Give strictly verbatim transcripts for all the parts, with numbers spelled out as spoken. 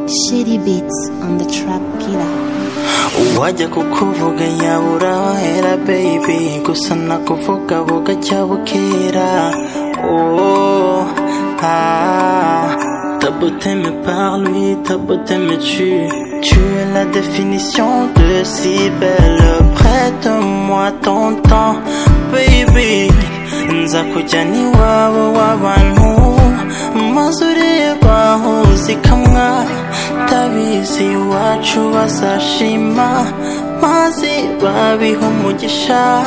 Shady beats on the trap killer. Wajya kukuvuga yabura wahera baby, gusa nakuvuga vuga cyabukera. Oh ah, ta beauté me parle, ta beauté me tue. Tu es la définition de si belle. Prête-moi ton temps baby, nzakujyana iwabo w'abantu maze urebaho zikamwa. Tabizi iwacu bazashima maze babiha umugisha.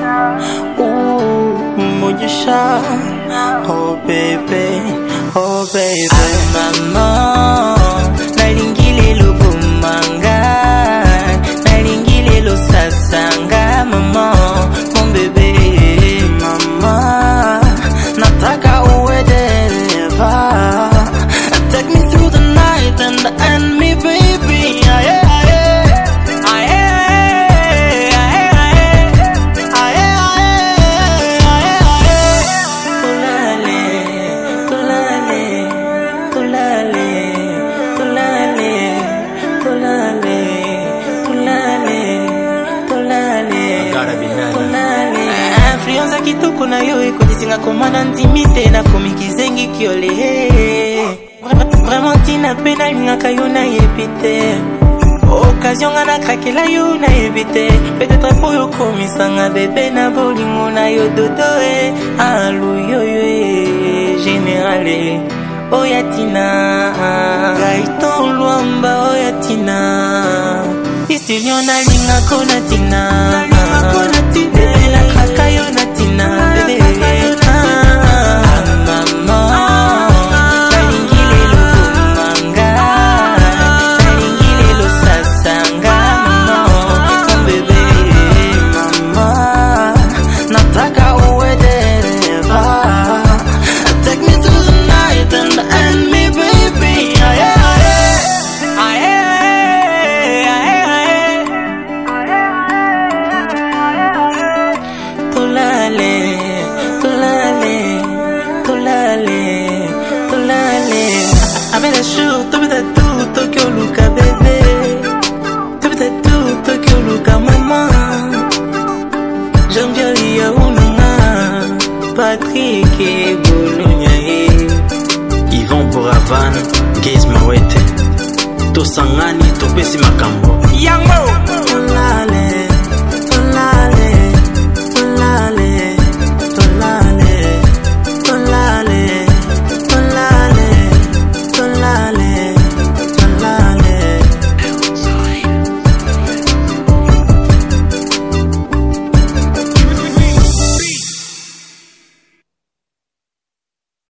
Umugisha. Oh baby, oh baby. Mama nalingile lubumanga, nalingile lo sasanga. Mama mon bébé, mama nataka uwedeva. Take me through the night and end me baby. Yeah, yeah. Influenza kitoko na yo ekodisinga komana ntimite na komikizengi kiole. Vraiment tina pena lingaka yo na yebite. Occasion nga na krakela yo na yebite. Peut-être po yo komisanga bebe na bolingo na yo dodo e. Alu yo yo e generale oya tina. Gaiton luamba oya tina. Istilio na lingako na tina. Bebe na kraka yo na tina. Avec la chou, tu veux tout, Tokyo Luka bébé. Tu veux tout, Tokyo Luka maman. Jean-Pierre Yaounanga, Patrick et Bologna. Yvon pour Havane, Gaze Mawete. Tosangani, Topesi Makambo. Yango.